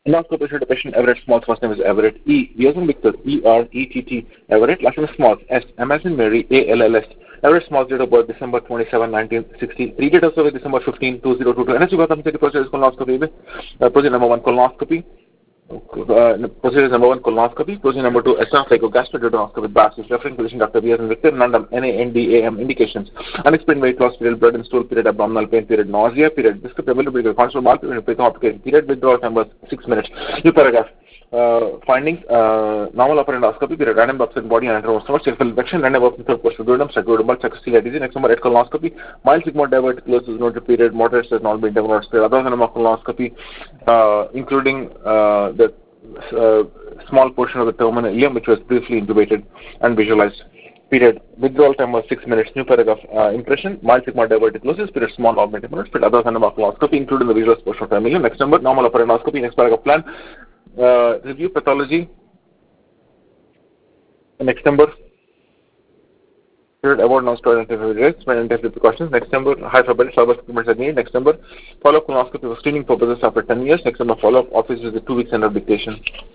Endoscopy should the patient Everett Small, first name is Everett. E. Yosan Victor, E-R-E-T-T, Everett, last name is Small, S. M as in Mary, A-L-L-S. Everett Small, date of birth, December 27, 1960. Date of service, December 15, 2022. NSU got something to procedure colonoscopy. Procedure number 1, colonoscopy. Procedure number 1, colonoscopy. Procedure number 2, esophagogastroduodenoscopy with BACS. Referring physician Dr. V. as in Victor, NANDAM, NANDAM. Indications: unexplained weight loss period, blood and stool period, abdominal pain period, nausea period, disc availability, constable mal period, withdrawal time was 6 minutes. New paragraph. Findings: normal upper endoscopy period, random upset body and stomach, cephal infection, random upset third posterior duodenum, sacroduodenum, sacroiliac disease. Next number, at colonoscopy, mild sigmoid diverticulosis noted period, moderate has not been developed period. Other than colonoscopy, including the small portion of the terminal ileum, which was briefly intubated and visualized. Period. Withdrawal time was 6 minutes. New paragraph. Impression: mild sigmoid diverticulosis. Period. Small augmented minutes. Period. Other than colonoscopy, including the visualized portion of ileum. Next number, normal upper endoscopy. Next paragraph plan. Review pathology. Next number. Period. Avoid non-steroidal risks when intensive precautions. Next number, high probability survival treatments are needed. Next number, follow-up colonoscopy for screening purposes after 10 years. Next number, follow-up office visit 2 weeks end of dictation.